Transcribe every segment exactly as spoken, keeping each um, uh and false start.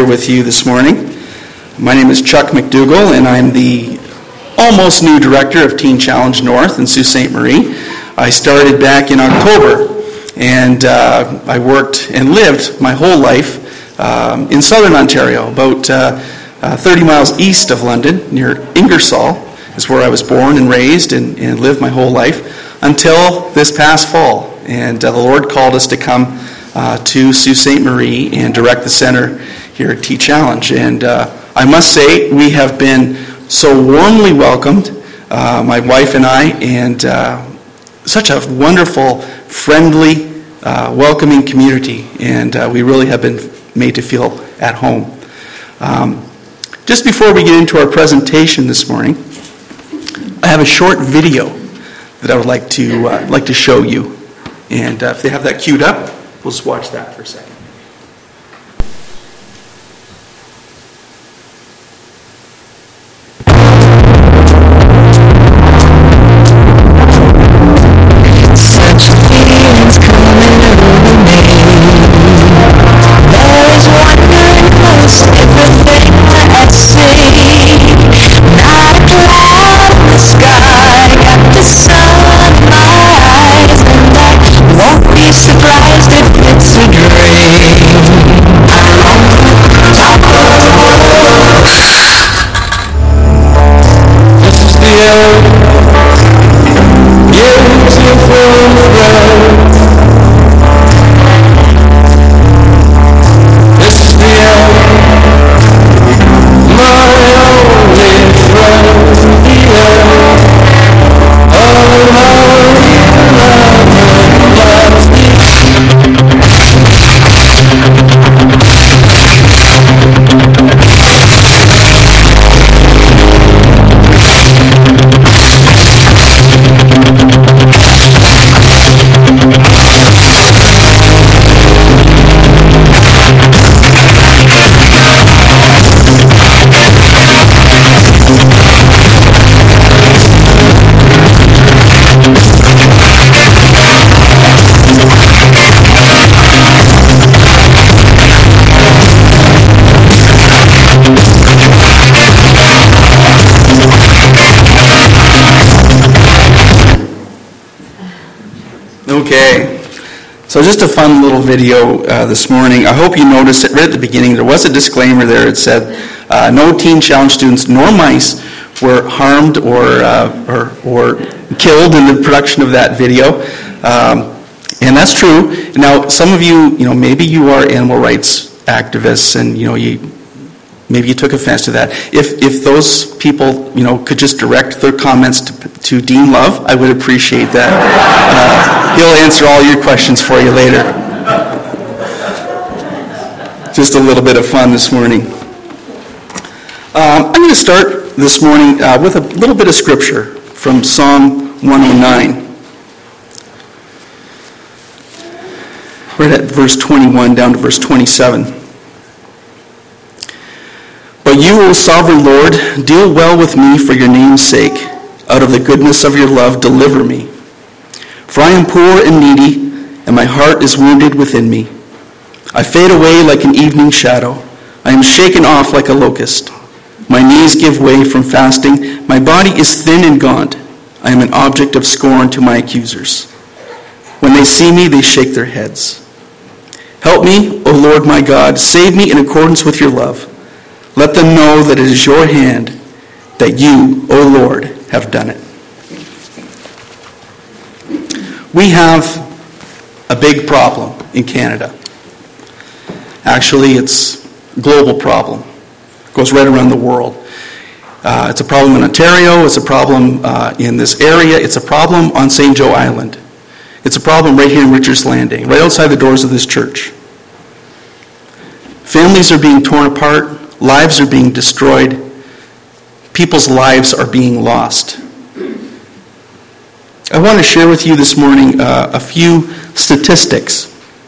with you this morning. My name is Chuck McDougall, and I'm the almost new director of Teen Challenge North in Sault Ste. Marie. I started back in October, and uh, I worked and lived my whole life um, in southern Ontario, about uh, uh, thirty miles east of London, near Ingersoll, is where I was born and raised and, and lived my whole life until this past fall. And uh, the Lord called us to come uh, to Sault Ste. Marie and direct the center here at Teen Challenge. And uh, I must say, we have been so warmly welcomed, uh, my wife and I, and uh, such a wonderful, friendly, uh, welcoming community. And uh, we really have been made to feel at home. Um, just before we get into our presentation this morning, I have a short video that I would like to uh, like to show you. And uh, if they have that queued up, we'll just watch that for a second. Surprised if it's a Okay, so just a fun little video uh, this morning. I hope you noticed it right at the beginning. There was a disclaimer there. It said, uh, no Teen Challenge students nor mice were harmed or, uh, or, or killed in the production of that video. Um, and that's true. Now, some of you, you know, maybe you are animal rights activists and, you know, you maybe you took offense to that. If if those people, you know, could just direct their comments to, to Dean Love, I would appreciate that. Uh, he'll answer all your questions for you later. Just a little bit of fun this morning. Um, I'm going to start this morning uh, with a little bit of scripture from Psalm one oh nine. Right at verse twenty-one down to verse twenty-seven. But you, O sovereign Lord, deal well with me for your name's sake. Out of the goodness of your love, deliver me. For I am poor and needy, and my heart is wounded within me. I fade away like an evening shadow. I am shaken off like a locust. My knees give way from fasting. My body is thin and gaunt. I am an object of scorn to my accusers. When they see me, they shake their heads. Help me, O Lord my God. Save me in accordance with your love. Let them know that it is your hand, that you, O Lord, have done it. We have a big problem in Canada. Actually, it's a global problem. It goes right around the world. Uh, it's a problem in Ontario. It's a problem uh, in this area. It's a problem on Saint Joe Island. It's a problem right here in Richards Landing, right outside the doors of this church. Families are being torn apart. Lives are being destroyed. People's lives are being lost. I want to share with you this morning uh, a few statistics.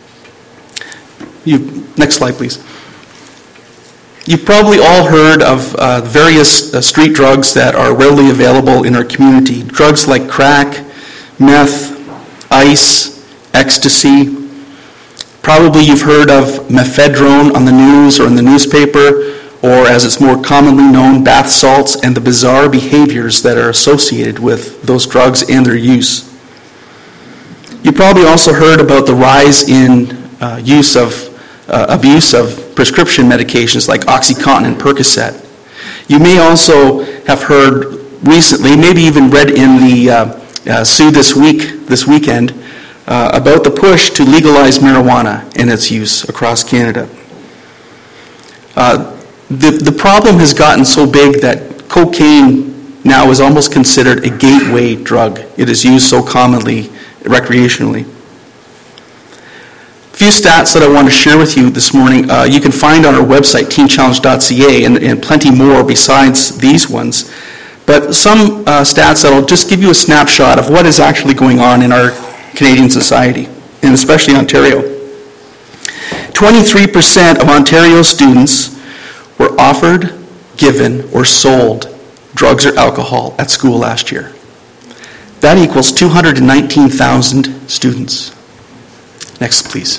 You, next slide, please. You've probably all heard of uh, various uh, street drugs that are readily available in our community. Drugs like crack, meth, ice, ecstasy. Probably you've heard of mephedrone on the news or in the newspaper, or as it's more commonly known, bath salts, and the bizarre behaviors that are associated with those drugs and their use. You probably also heard about the rise in uh, use of uh, abuse of prescription medications like OxyContin and Percocet. You may also have heard recently, maybe even read in the uh, uh, Sue this week, this weekend, uh, about the push to legalize marijuana and its use across Canada. Uh, the, the problem has gotten so big that cocaine now is almost considered a gateway drug. It is used so commonly recreationally. A few stats that I want to share with you this morning, uh, you can find on our website, teen challenge dot c a, and, and plenty more besides these ones. But some uh, stats that will just give you a snapshot of what is actually going on in our Canadian society, and especially Ontario. twenty-three percent of Ontario students were offered, given, or sold drugs or alcohol at school last year. That equals two hundred nineteen thousand students. Next, please.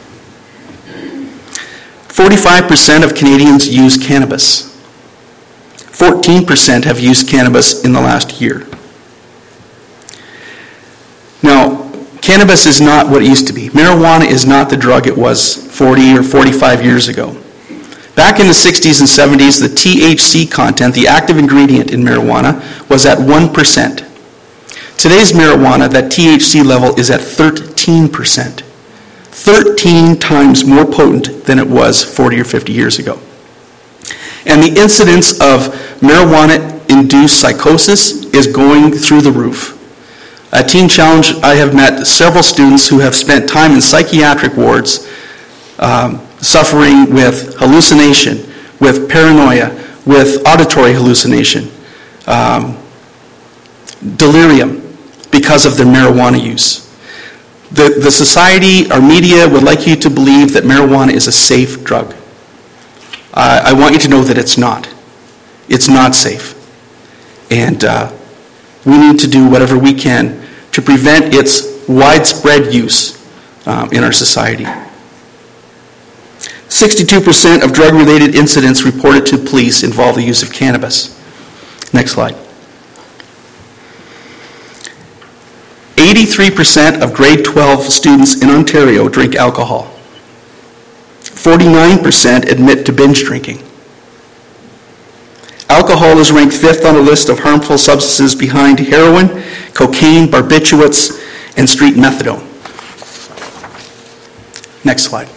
forty-five percent of Canadians use cannabis. fourteen percent have used cannabis in the last year. Now, cannabis is not what it used to be. Marijuana is not the drug it was forty or forty-five years ago. Back in the sixties and seventies, the T H C content, the active ingredient in marijuana, was at one percent. Today's marijuana, that T H C level is at thirteen percent. thirteen times more potent than it was forty or fifty years ago. And the incidence of marijuana-induced psychosis is going through the roof. At Teen Challenge, I have met several students who have spent time in psychiatric wards um, suffering with hallucination, with paranoia, with auditory hallucination, um, delirium, because of their marijuana use. The, the society, our media, would like you to believe that marijuana is a safe drug. Uh, I want you to know that it's not. It's not safe. And uh, we need to do whatever we can to prevent its widespread use um, in our society. sixty-two percent of drug-related incidents reported to police involve the use of cannabis. Next slide. eighty-three percent of grade twelve students in Ontario drink alcohol. forty-nine percent admit to binge drinking. Alcohol is ranked fifth on a list of harmful substances behind heroin, cocaine, barbiturates, and street methadone. Next slide.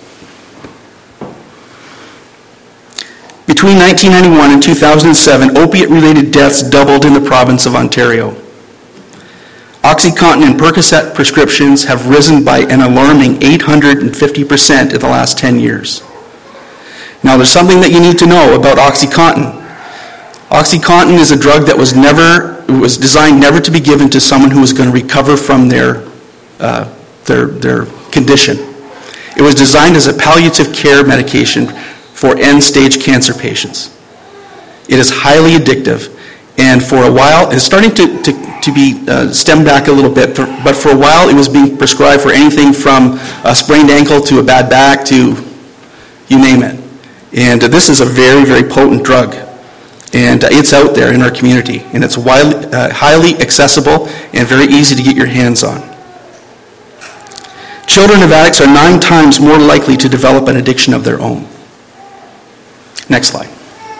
Between nineteen ninety-one and two thousand seven, opiate-related deaths doubled in the province of Ontario. OxyContin and Percocet prescriptions have risen by an alarming eight hundred fifty percent in the last ten years. Now, there's something that you need to know about OxyContin. OxyContin is a drug that was never was designed never to be given to someone who was going to recover from their uh, their their condition. It was designed as a palliative care medication for end-stage cancer patients. It is highly addictive, and for a while, it's starting to, to, to be uh, stemmed back a little bit, but for a while it was being prescribed for anything from a sprained ankle to a bad back to you name it. And uh, this is a very, very potent drug. And uh, it's out there in our community, and it's widely, uh, highly accessible and very easy to get your hands on. Children of addicts are nine times more likely to develop an addiction of their own. Next slide.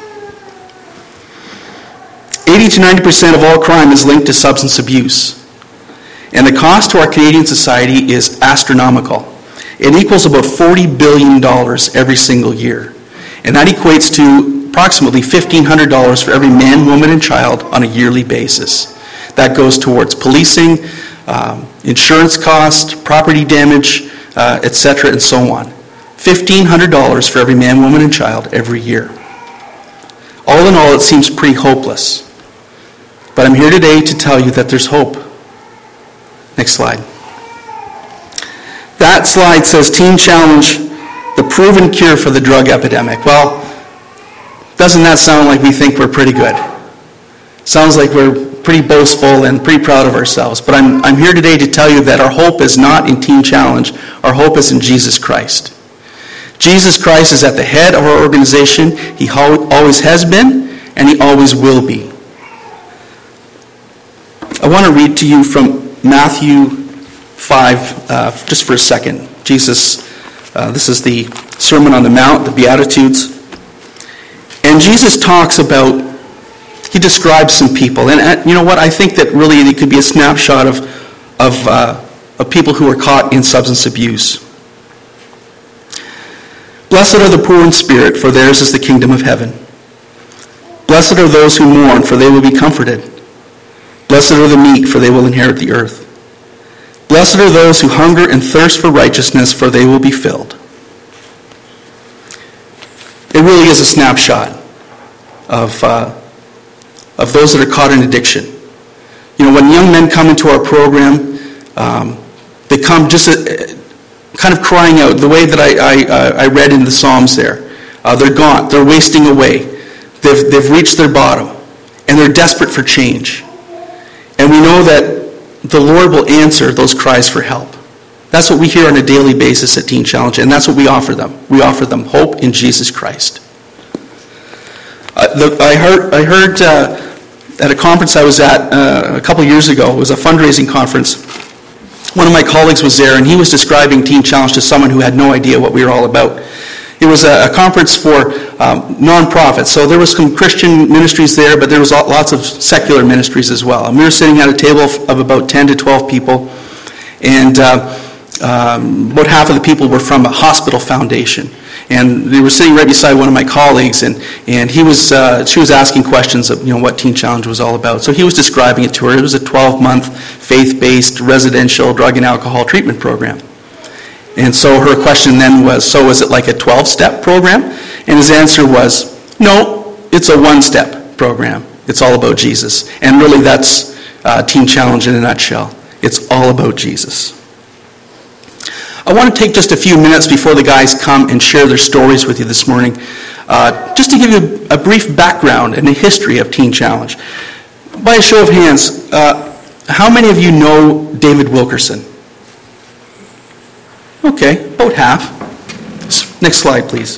eighty to ninety percent of all crime is linked to substance abuse. And the cost to our Canadian society is astronomical. It equals about forty billion dollars every single year. And that equates to approximately fifteen hundred dollars for every man, woman, and child on a yearly basis. That goes towards policing, um, insurance costs, property damage, uh, et cetera, and so on. fifteen hundred dollars for every man, woman, and child every year. All in all, it seems pretty hopeless. But I'm here today to tell you that there's hope. Next slide. That slide says Teen Challenge, the proven cure for the drug epidemic. Well, doesn't that sound like we think we're pretty good? Sounds like we're pretty boastful and pretty proud of ourselves. But I'm, I'm here today to tell you that our hope is not in Teen Challenge. Our hope is in Jesus Christ. Jesus Christ is at the head of our organization. He always has been, and he always will be. I want to read to you from Matthew five, uh, just for a second. Jesus, uh, this is the Sermon on the Mount, the Beatitudes. And Jesus talks about, he describes some people. And uh, you know what? I think that really it could be a snapshot of, of, uh, of people who are caught in substance abuse. Blessed are the poor in spirit, for theirs is the kingdom of heaven. Blessed are those who mourn, for they will be comforted. Blessed are the meek, for they will inherit the earth. Blessed are those who hunger and thirst for righteousness, for they will be filled. It really is a snapshot of, uh, of those that are caught in addiction. You know, when young men come into our program, um, they come just a, kind of crying out, the way that I, I, I read in the Psalms there. Uh, they're gone. They're wasting away. They've, they've reached their bottom, and they're desperate for change. And we know that the Lord will answer those cries for help. That's what we hear on a daily basis at Teen Challenge, and that's what we offer them. We offer them hope in Jesus Christ. Uh, the, I heard, I heard uh, at a conference I was at uh, a couple years ago, it was a fundraising conference. One of my colleagues was there, and he was describing Teen Challenge to someone who had no idea what we were all about. It was a, a conference for um, nonprofits, so there was some Christian ministries there, but there was lots of secular ministries as well. And we were sitting at a table of, of about ten to twelve people, and uh, um, about half of the people were from a hospital foundation. And they were sitting right beside one of my colleagues, and, and he was uh, she was asking questions of you know what Teen Challenge was all about. So he was describing it to her. It was a twelve-month faith-based residential drug and alcohol treatment program. And so her question then was, so is it like a twelve-step program? And his answer was, no, it's a one-step program. It's all about Jesus. And really that's uh, Teen Challenge in a nutshell. It's all about Jesus. I want to take just a few minutes before the guys come and share their stories with you this morning, uh, just to give you a brief background and a history of Teen Challenge. By a show of hands, uh, how many of you know David Wilkerson? Okay, about half. Next slide, please.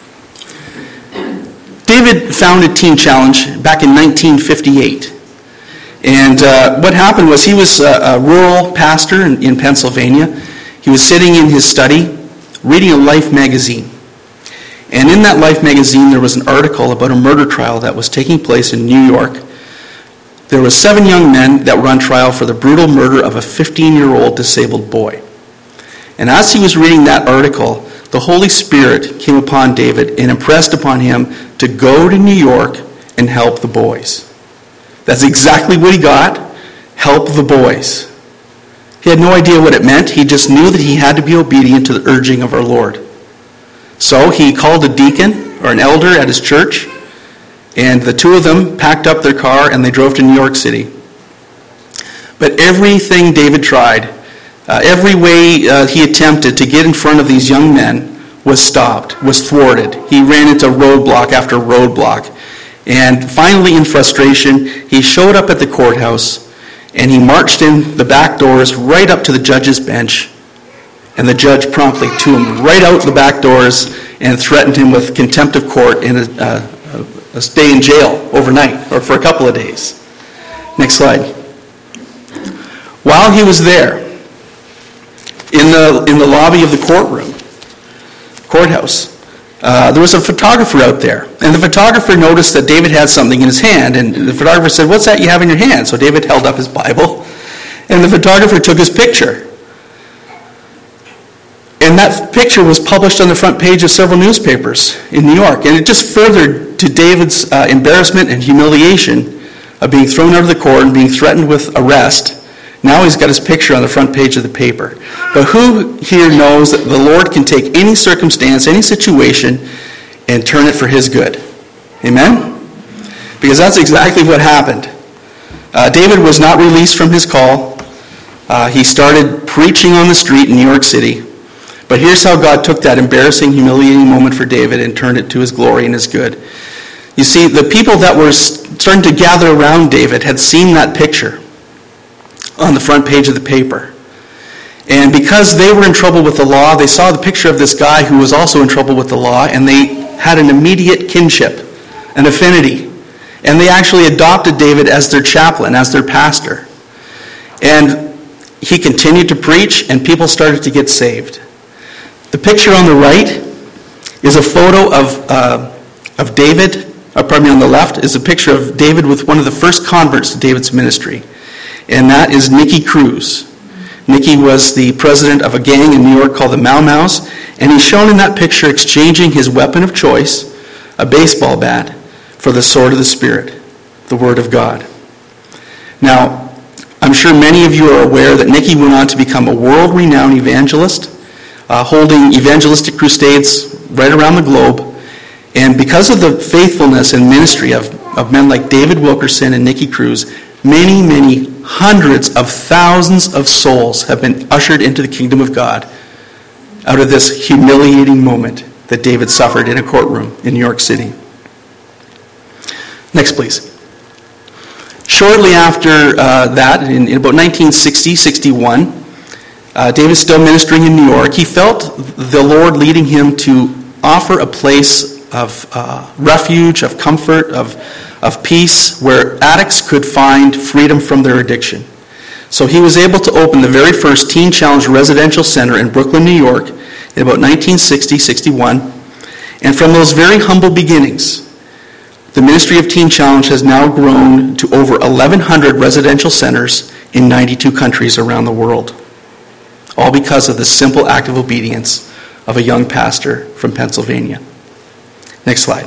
David founded Teen Challenge back in nineteen fifty-eight. And uh, what happened was he was a, a rural pastor in, in Pennsylvania. He was sitting in his study reading a Life magazine. And in that Life magazine there was an article about a murder trial that was taking place in New York. There were seven young men that were on trial for the brutal murder of a fifteen-year-old disabled boy. And as he was reading that article, the Holy Spirit came upon David and impressed upon him to go to New York and help the boys. That's exactly what he got, help the boys. He had no idea what it meant. He just knew that he had to be obedient to the urging of our Lord. So he called a deacon or an elder at his church, and the two of them packed up their car and they drove to New York City. But everything David tried, Uh, every way uh, he attempted to get in front of these young men was stopped, was thwarted. He ran into roadblock after roadblock. And finally, in frustration, he showed up at the courthouse and he marched in the back doors right up to the judge's bench. And the judge promptly threw him right out the back doors and threatened him with contempt of court and a, a, a stay in jail overnight or for a couple of days. Next slide. While he was there, In the in the lobby of the courtroom, courthouse, uh, there was a photographer out there. And the photographer noticed that David had something in his hand. And the photographer said, "What's that you have in your hand?" So David held up his Bible. And the photographer took his picture. And that picture was published on the front page of several newspapers in New York. And it just furthered to David's uh, embarrassment and humiliation of being thrown out of the court and being threatened with arrest. Now he's got his picture on the front page of the paper. But who here knows that the Lord can take any circumstance, any situation, and turn it for his good? Amen? Because that's exactly what happened. Uh, David was not released from his call. Uh, he started preaching on the street in New York City. But here's how God took that embarrassing, humiliating moment for David and turned it to his glory and his good. You see, the people that were starting to gather around David had seen that picture on the front page of the paper. And because they were in trouble with the law, they saw the picture of this guy who was also in trouble with the law, and they had an immediate kinship, an affinity. And they actually adopted David as their chaplain, as their pastor. And he continued to preach, and people started to get saved. The picture on the right is a photo of uh, of David, or pardon me, on the left is a picture of David with one of the first converts to David's ministry. And that is Nicky Cruz. Nicky was the president of a gang in New York called the Mau Maus, and he's shown in that picture exchanging his weapon of choice, a baseball bat, for the sword of the Spirit, the Word of God. Now, I'm sure many of you are aware that Nicky went on to become a world-renowned evangelist, uh, holding evangelistic crusades right around the globe. And because of the faithfulness and ministry of, of men like David Wilkerson and Nicky Cruz, many, many hundreds of thousands of souls have been ushered into the kingdom of God out of this humiliating moment that David suffered in a courtroom in New York City. Next, please. Shortly after uh, that, in, in about nineteen sixty, sixty-one, uh, David still ministering in New York, he felt the Lord leading him to offer a place of uh, refuge, of comfort, of, of peace, where addicts could find freedom from their addiction. So he was able to open the very first Teen Challenge residential center in Brooklyn, New York, in about nineteen sixty, sixty-one. And from those very humble beginnings, the ministry of Teen Challenge has now grown to over eleven hundred residential centers in ninety-two countries around the world, all because of the simple act of obedience of a young pastor from Pennsylvania. Next slide.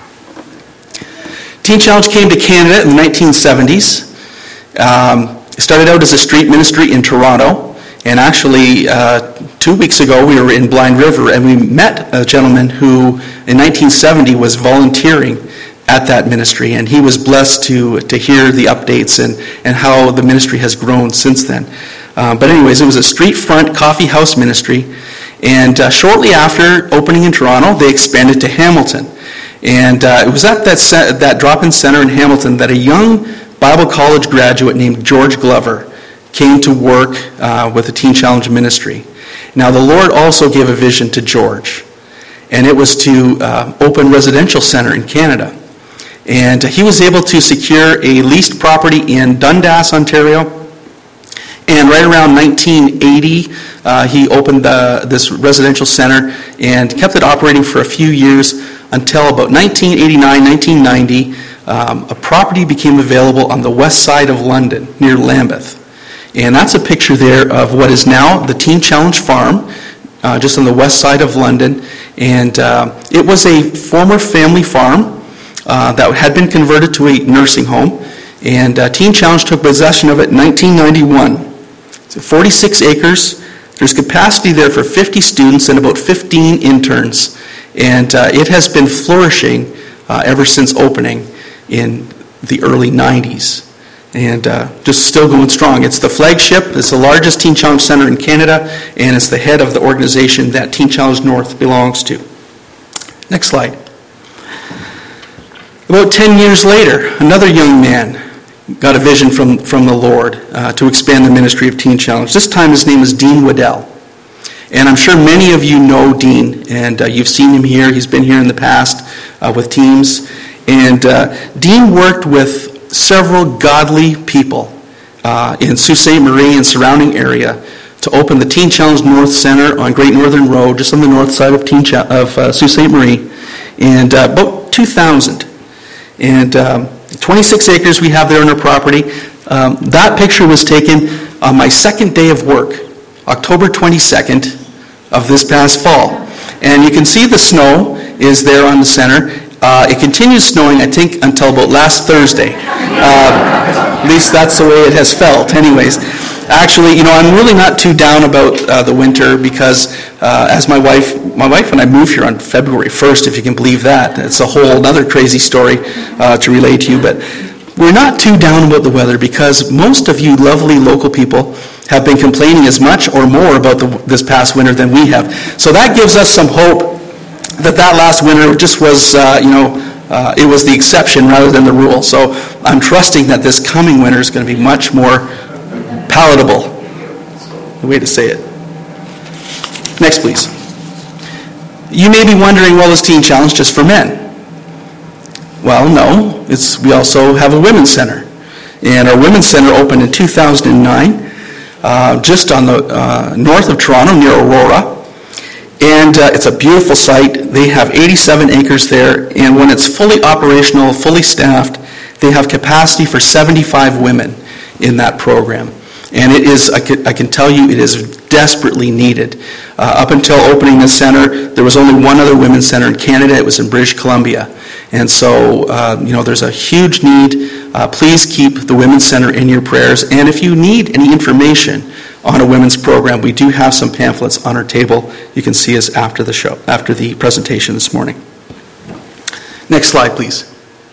Teen Challenge came to Canada in the nineteen seventies. Um, it started out as a street ministry in Toronto, and actually uh, two weeks ago we were in Blind River and we met a gentleman who in nineteen seventy was volunteering at that ministry, and he was blessed to to hear the updates and, and how the ministry has grown since then. Uh, but anyways, it was a street front coffee house ministry, and uh, shortly after opening in Toronto, they expanded to Hamilton. And uh, it was at that ce- that drop-in center in Hamilton that a young Bible college graduate named George Glover came to work uh, with the Teen Challenge ministry. Now, the Lord also gave a vision to George, and it was to uh, open a residential center in Canada. And he was able to secure a leased property in Dundas, Ontario. And right around nineteen eighty, uh, he opened the, this residential center and kept it operating for a few years until about nineteen eighty-nine, nineteen ninety, um, a property became available on the west side of London, near Lambeth. And that's a picture there of what is now the Teen Challenge Farm, uh, just on the west side of London. And uh, it was a former family farm Uh, that had been converted to a nursing home, and uh, Teen Challenge took possession of it in nineteen ninety-one. So forty-six acres. There's capacity there for fifty students and about fifteen interns, and uh, it has been flourishing uh, ever since opening in the early nineties, and uh, just still going strong. It's the flagship. It's the largest Teen Challenge center in Canada, and it's the head of the organization that Teen Challenge North belongs to. Next slide. About ten years later, another young man got a vision from, from the Lord uh, to expand the ministry of Teen Challenge. This time his name is Dean Waddell. And I'm sure many of you know Dean, and uh, you've seen him here. He's been here in the past uh, with teams. And uh, Dean worked with several godly people uh, in Sault Ste. Marie and surrounding area to open the Teen Challenge North Center on Great Northern Road, just on the north side of, Teen Ch- of uh, Sault Ste. Marie, and uh, about two thousand. And um, twenty-six acres we have there on our property. Um, that picture was taken on my second day of work, October twenty-second of this past fall. And you can see the snow is there on the center. Uh, it continues snowing, I think, until about last Thursday. Uh, at least that's the way it has felt. Anyways, actually, you know, I'm really not too down about uh, the winter because uh, as my wife, my wife and I moved here on February first, if you can believe that. It's a whole other crazy story uh, to relate to you, but we're not too down about the weather because most of you lovely local people have been complaining as much or more about the, this past winter than we have. So that gives us some hope that that last winter just was, uh, you know, uh, it was the exception rather than the rule. So I'm trusting that this coming winter is going to be much more palatable, the way to say it. Next, please. You may be wondering, well, is Teen Challenge just for men? Well, no. It's, we also have a women's center. And our women's center opened in two thousand nine, uh, just on the uh, north of Toronto, near Aurora. And uh, it's a beautiful site. They have eighty-seven acres there, and when it's fully operational, fully staffed, they have capacity for seventy-five women in that program. And it is, I can, I can tell you, it is desperately needed. Uh, up until opening the center, there was only one other women's center in Canada. It was in British Columbia. And so, uh, you know, there's a huge need. Uh, please keep the Women's Center in your prayers. And if you need any information on a women's program, we do have some pamphlets on our table. You can see us after the show, after the presentation this morning. Next slide, please.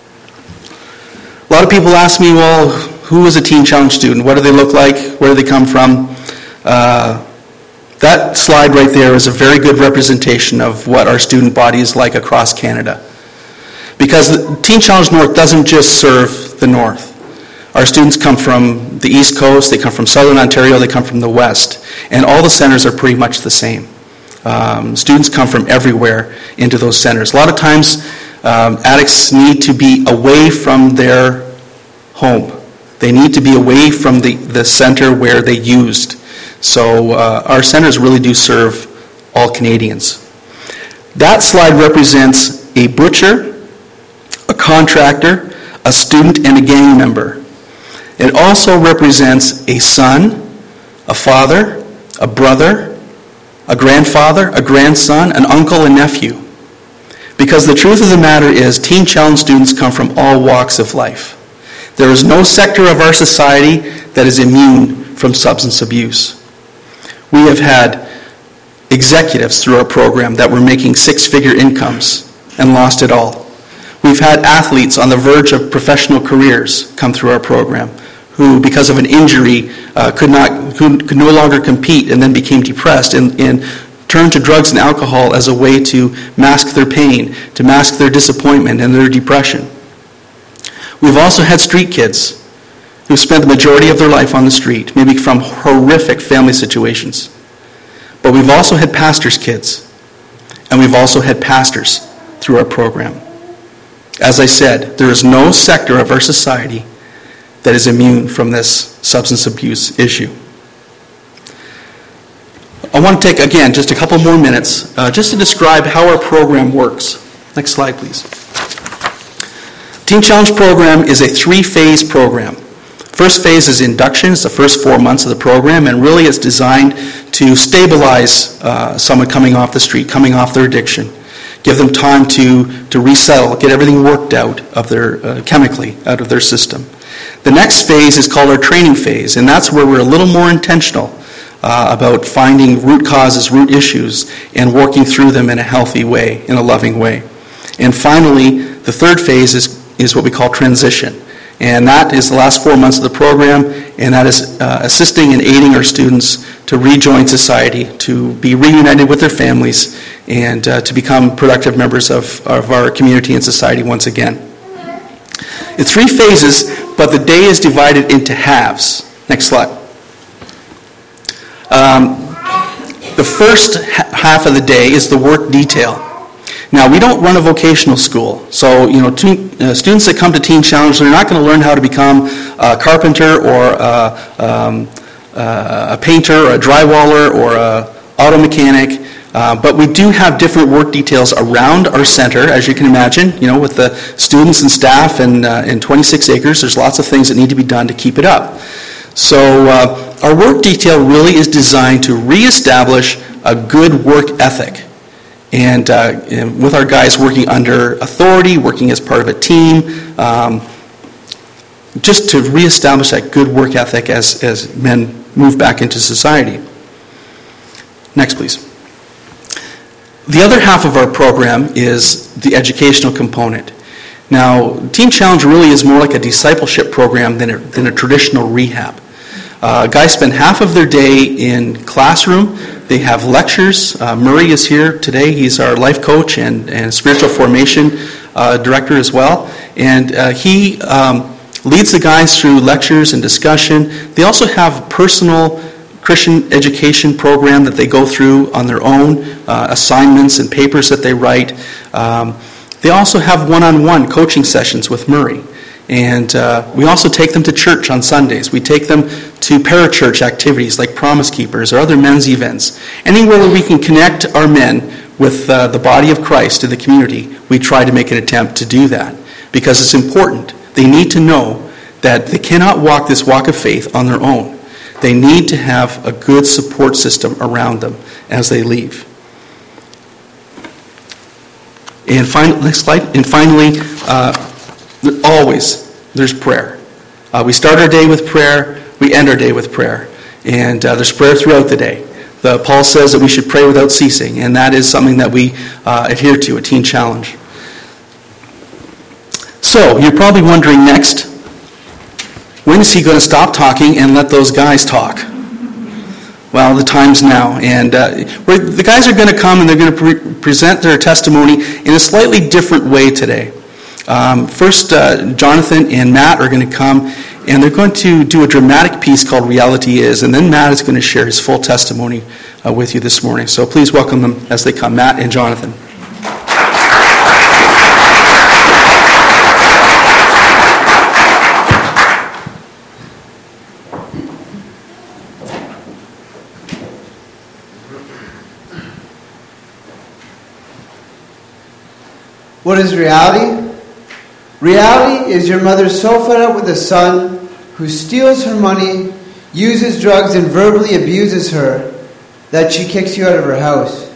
A lot of people ask me, well, who is a Teen Challenge student? What do they look like? Where do they come from? Uh, that slide right there is a very good representation of what our student body is like across Canada. Because the Teen Challenge North doesn't just serve the North. Our students come from the East Coast, they come from Southern Ontario, they come from the West. And all the centers are pretty much the same. Um, students come from everywhere into those centers. A lot of times, um, addicts need to be away from their home. They need to be away from the, the center where they used. So uh, our centers really do serve all Canadians. That slide represents a butcher, a contractor, a student, and a gang member. It also represents a son, a father, a brother, a grandfather, a grandson, an uncle, and nephew. Because the truth of the matter is, Teen Challenge students come from all walks of life. There is no sector of our society that is immune from substance abuse. We have had executives through our program that were making six-figure incomes and lost it all. We've had athletes on the verge of professional careers come through our program who, because of an injury, uh, could not could, could no longer compete and then became depressed and, and turned to drugs and alcohol as a way to mask their pain, to mask their disappointment and their depression. We've also had street kids who spent the majority of their life on the street, maybe from horrific family situations. But we've also had pastors' kids, and we've also had pastors through our program. As I said, there is no sector of our society that is immune from this substance abuse issue. I want to take, again, just a couple more minutes uh, just to describe how our program works. Next slide, please. Teen Challenge program is a three-phase program. First phase is induction. It's the first four months of the program, and really it's designed to stabilize uh, someone coming off the street, coming off their addiction. Give them time to, to resettle, get everything worked out of their uh, chemically out of their system. The next phase is called our training phase, and that's where we're a little more intentional uh, about finding root causes, root issues, and working through them in a healthy way, in a loving way. And finally, the third phase is, is what we call transition. And that is the last four months of the program, and that is uh, assisting and aiding our students to rejoin society, to be reunited with their families, and uh, to become productive members of, of our community and society once again. It's three phases, but the day is divided into halves. Next slide. Um, the first ha- half of the day is the work detail. Now, we don't run a vocational school, so you know, teen, uh, students that come to Teen Challenge, they're not going to learn how to become a carpenter or a, um, uh, a painter or a drywaller or a auto mechanic, uh, but we do have different work details around our center, as you can imagine. You know, with the students and staff and uh, in twenty-six acres, there's lots of things that need to be done to keep it up. So uh, our work detail really is designed to reestablish a good work ethic. And, uh, and with our guys working under authority, working as part of a team, um, just to reestablish that good work ethic as, as men move back into society. Next, please. The other half of our program is the educational component. Now, Teen Challenge really is more like a discipleship program than a, than a traditional rehab. Uh, guys spend half of their day in classroom. They have lectures. Uh, Murray is here today. He's our life coach and, and spiritual formation uh, director as well. And uh, he um, leads the guys through lectures and discussion. They also have a personal Christian education program that they go through on their own, uh, assignments and papers that they write. Um, they also have one-on-one coaching sessions with Murray. And uh, we also take them to church on Sundays. We take them to parachurch activities like Promise Keepers or other men's events. Anywhere where we can connect our men with uh, the body of Christ in the community, we try to make an attempt to do that. Because it's important. They need to know that they cannot walk this walk of faith on their own. They need to have a good support system around them as they leave. And fin- next slide. And finally, uh, always there's prayer. Uh, we start our day with prayer. We end our day with prayer. And uh, there's prayer throughout the day. The, Paul says that we should pray without ceasing. And that is something that we uh, adhere to, a Teen Challenge. So, you're probably wondering next, when is he going to stop talking and let those guys talk? Well, the time's now. And uh, the guys are going to come and they're going to pre- present their testimony in a slightly different way today. Um, first, uh, Jonathan and Matt are going to come and they're going to do a dramatic piece called Reality Is. And then Matt is going to share his full testimony uh, with you this morning. So please welcome them as they come, Matt and Jonathan. What is reality? Reality is your mother so fed up with a son who steals her money, uses drugs, and verbally abuses her that she kicks you out of her house.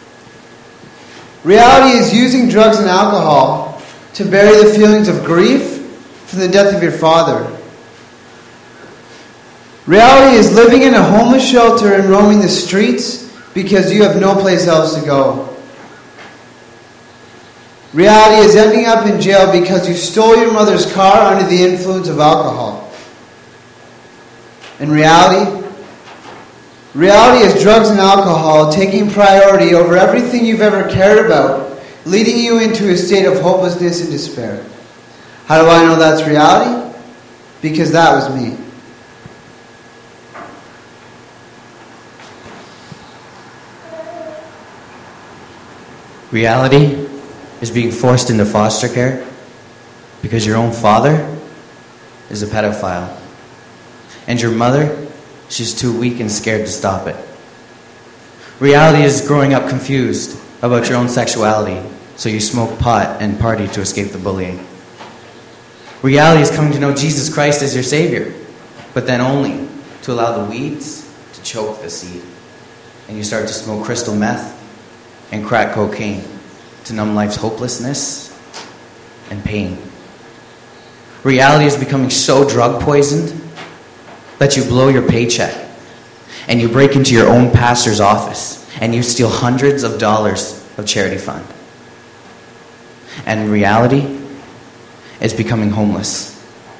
Reality is using drugs and alcohol to bury the feelings of grief from the death of your father. Reality is living in a homeless shelter and roaming the streets because you have no place else to go. Reality is ending up in jail because you stole your mother's car under the influence of alcohol. And reality? Reality is drugs and alcohol taking priority over everything you've ever cared about, leading you into a state of hopelessness and despair. How do I know that's reality? Because that was me. Reality is being forced into foster care because your own father is a pedophile. And your mother, she's too weak and scared to stop it. Reality is growing up confused about your own sexuality, so you smoke pot and party to escape the bullying. Reality is coming to know Jesus Christ as your Savior, but then only to allow the weeds to choke the seed. And you start to smoke crystal meth and crack cocaine to numb life's hopelessness and pain. Reality is becoming so drug poisoned that you blow your paycheck and you break into your own pastor's office and you steal hundreds of dollars of charity fund. And reality is becoming homeless.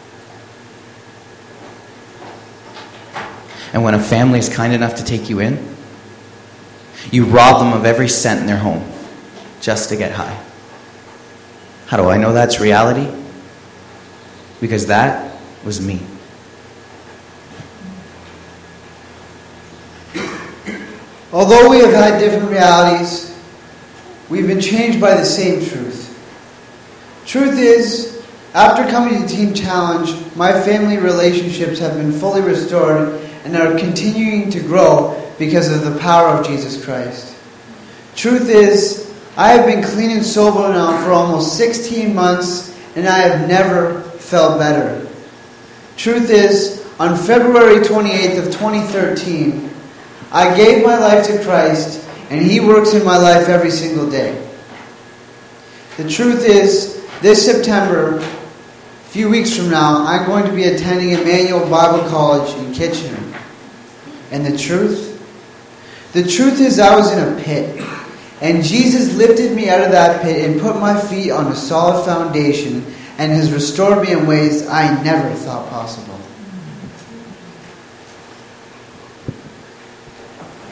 And when a family is kind enough to take you in, you rob them of every cent in their home just to get high. How do I know that's reality? Because that was me. Although we have had different realities, we've been changed by the same truth. Truth is, after coming to Teen Challenge, my family relationships have been fully restored and are continuing to grow because of the power of Jesus Christ. Truth is, I have been clean and sober now for almost sixteen months, and I have never felt better. Truth is, on February twenty-eighth of twenty thirteen, I gave my life to Christ, and He works in my life every single day. The truth is, this September, a few weeks from now, I'm going to be attending Emmanuel Bible College in Kitchener. And the truth? The truth is I was in a pit. And Jesus lifted me out of that pit and put my feet on a solid foundation and has restored me in ways I never thought possible.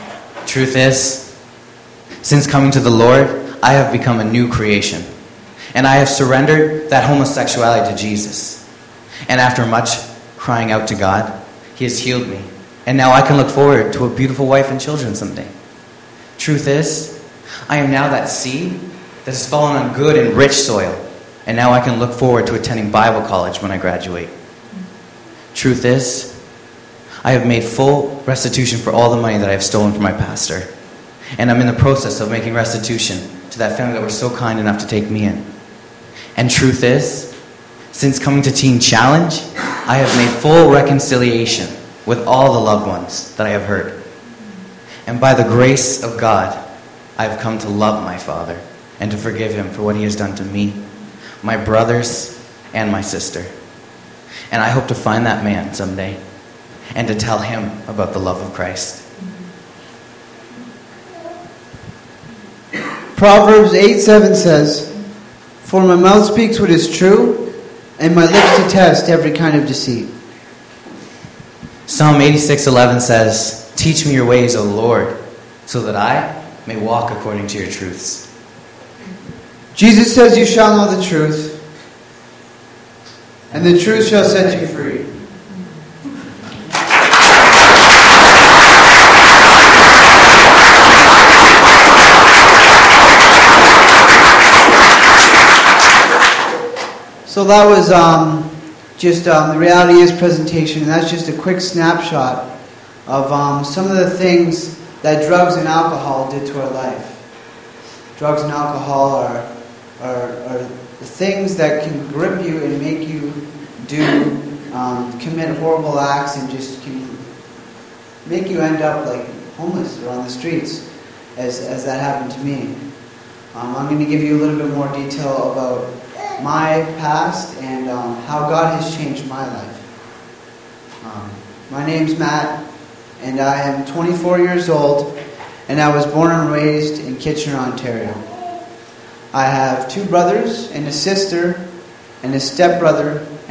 Truth is, since coming to the Lord, I have become a new creation. And I have surrendered that homosexuality to Jesus. And after much crying out to God, He has healed me. And now I can look forward to a beautiful wife and children someday. Truth is, I am now that seed that has fallen on good and rich soil. And now I can look forward to attending Bible college when I graduate. Truth is, I have made full restitution for all the money that I have stolen from my pastor. And I'm in the process of making restitution to that family that were so kind enough to take me in. And truth is, since coming to Teen Challenge, I have made full reconciliation with all the loved ones that I have hurt. And by the grace of God, I have come to love my father and to forgive him for what he has done to me, my brothers, and my sister. And I hope to find that man someday and to tell him about the love of Christ. Proverbs eight seven says, "For my mouth speaks what is true, and my lips detest every kind of deceit." Psalm eighty-six eleven says, "Teach me your ways, O Lord, so that I may walk according to your truths." Jesus says, "You shall know the truth, and the truth shall set you free." So that was um, just um, the Reality Is presentation, and that's just a quick snapshot of um, some of the things that drugs and alcohol did to our life. Drugs and alcohol are, are, are the things that can grip you and make you do, um, commit horrible acts and just can make you end up like homeless or on the streets, as, as that happened to me. Um, I'm going to give you a little bit more detail about my past and um, how God has changed my life. Um, my name's Matt, and I am twenty-four years old, and I was born and raised in Kitchener, Ontario. I have two brothers and a sister and a stepbrother